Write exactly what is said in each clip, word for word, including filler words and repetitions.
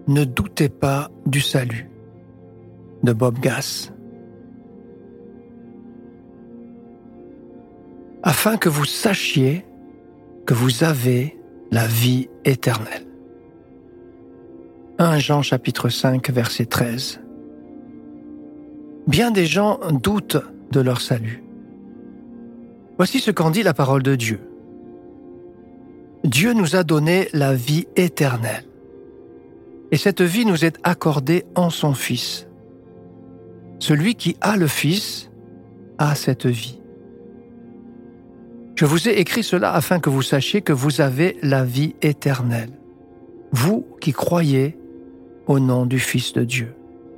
Ne doutez pas du salut de Bob Gass. Afin que vous sachiez que vous avez la vie éternelle. premier Jean chapitre cinq verset treize. Bien des gens doutent de leur salut. Voici ce qu'en dit la parole de Dieu. Dieu nous a donné la vie éternelle. Et cette vie nous est accordée en son Fils. Celui qui a le Fils a cette vie. Je vous ai écrit cela afin que vous sachiez que vous avez la vie éternelle, vous qui croyez au nom du Fils de Dieu.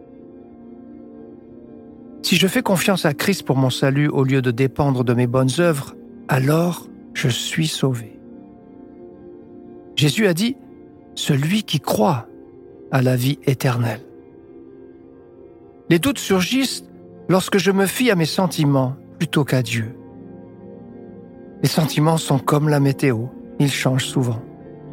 Si je fais confiance à Christ pour mon salut au lieu de dépendre de mes bonnes œuvres, alors je suis sauvé. Jésus a dit « Celui qui croit a la vie éternelle ». Les doutes surgissent lorsque je me fie à mes sentiments plutôt qu'à Dieu. Les sentiments sont comme la météo, ils changent souvent.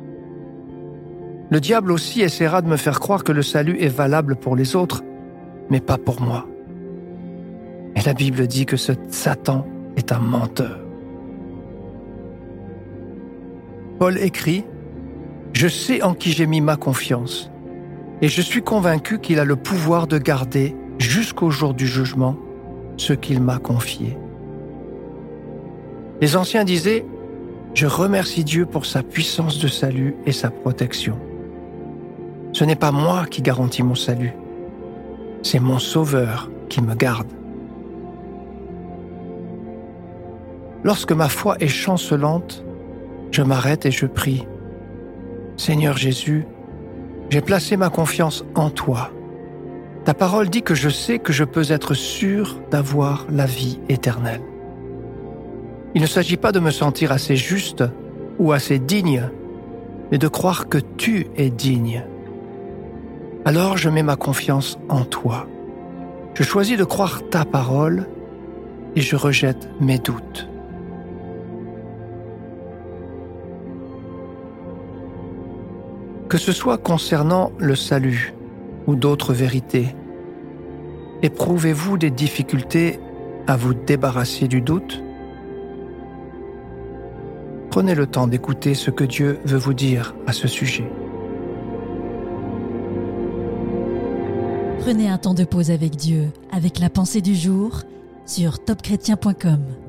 Le diable aussi essaiera de me faire croire que le salut est valable pour les autres, mais pas pour moi. Et la Bible dit que ce Satan est un menteur. Paul écrit « Je sais en qui j'ai mis ma confiance, et je suis convaincu qu'il a le pouvoir de garder jusqu'au jour du jugement ce qu'il m'a confié. » Les anciens disaient « Je remercie Dieu pour sa puissance de salut et sa protection. Ce n'est pas moi qui garantis mon salut, c'est mon Sauveur qui me garde. » Lorsque ma foi est chancelante, je m'arrête et je prie. « Seigneur Jésus, j'ai placé ma confiance en toi. Ta parole dit que je sais que je peux être sûr d'avoir la vie éternelle. Il ne s'agit pas de me sentir assez juste ou assez digne, mais de croire que tu es digne. Alors je mets ma confiance en toi. Je choisis de croire ta parole et je rejette mes doutes. » Que ce soit concernant le salut ou d'autres vérités, éprouvez-vous des difficultés à vous débarrasser du doute? Prenez le temps d'écouter ce que Dieu veut vous dire à ce sujet. Prenez un temps de pause avec Dieu, avec la pensée du jour sur top chrétien point com.